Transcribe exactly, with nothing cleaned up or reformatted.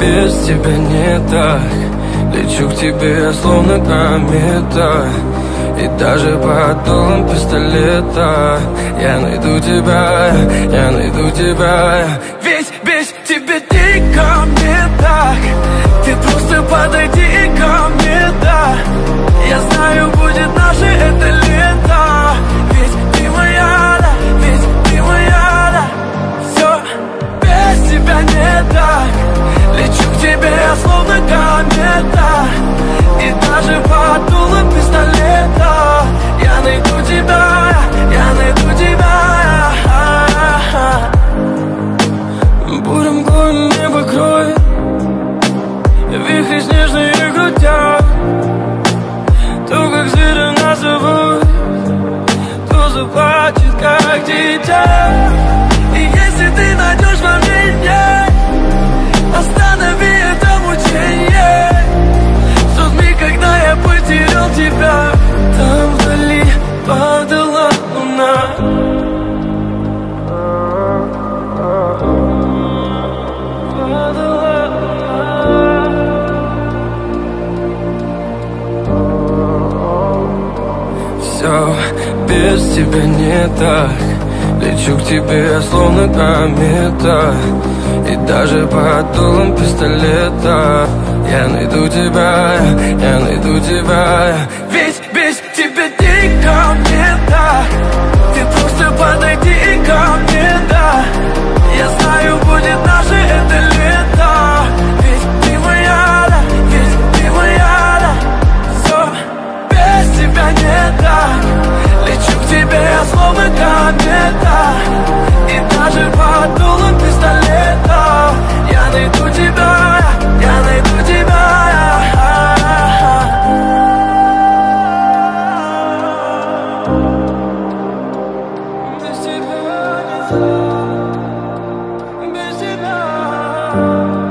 без тебя не так. Лечу к тебе, словно комета, и даже под дулом пистолета я найду тебя, я найду тебя. Весь, весь тебе дико мне так. Ты просто подойди ко мне, да. Я знаю, будет наше это лето. Ведь ты моя, да, ведь ты моя, да. Все без тебя не так. Лечу к тебе, словно комета, и даже под дулом пистолета я найду тебя, я найду тебя. Буря мглой небо кроет, вихри снежные крутят. То, как зверя назовут, то заплачет, как дитя. И если ты найдешь во мне, останови это мучение. В тот миг, когда я потерял тебя, там вдали падала луна. Все без тебя не так. Лечу к тебе, словно комета, и даже под дулом пистолета я найду тебя, я найду тебя. Ведь без тебя дико мне так. Ты просто подойди ко мне, да. Я знаю, будет наше это лето. Ведь ты моя, да, ведь ты моя, да. Все без тебя не так. Лечу к тебе, словно комета, и даже под дулом пистолета я найду тебя, я найду тебя. Без тебя не так, без тебя.